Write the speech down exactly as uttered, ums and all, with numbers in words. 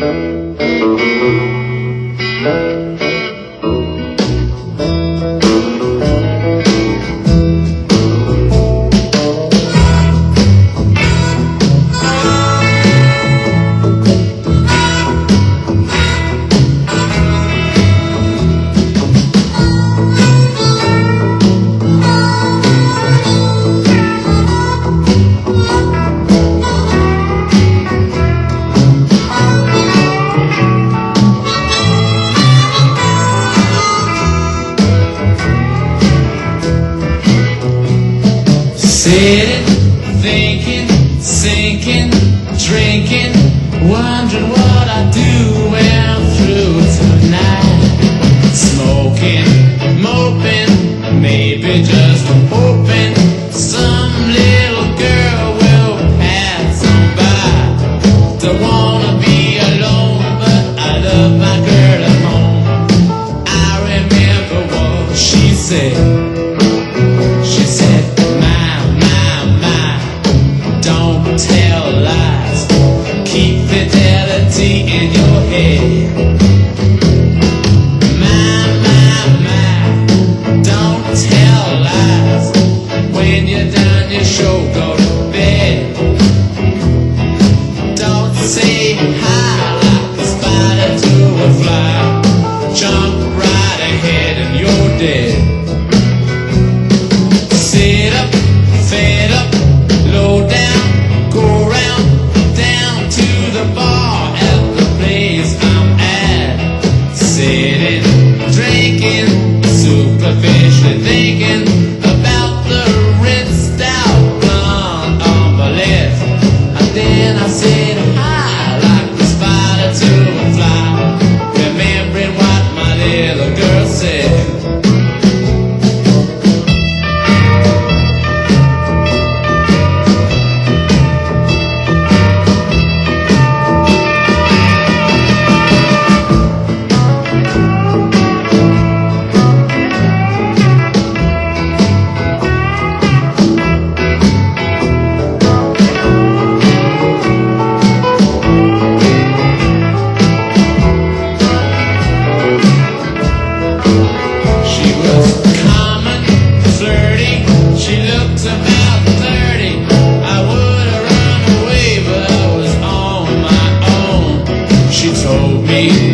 Sitting, thinking, sinking, drinking, wondering what I do when I'm through tonight. Smoking, moping, maybe just hoping some little girl will pass on by. Don't wanna be alone, but I love my girl at home. I remember what she said. She said, tell lies, keep fidelity in your head. My, my, my, don't tell lies. When you're done your show, go to bed. Don't say hi like a spider to a fly. Jump right ahead and you're dead. Sit up, fed up, low down. Go round, down to the bar at the place I'm at. Sitting, drinking, superficially thinking about the rinsed out blonde on my left. And then I said hi like the spider to a fly, remembering what my little girl said. Me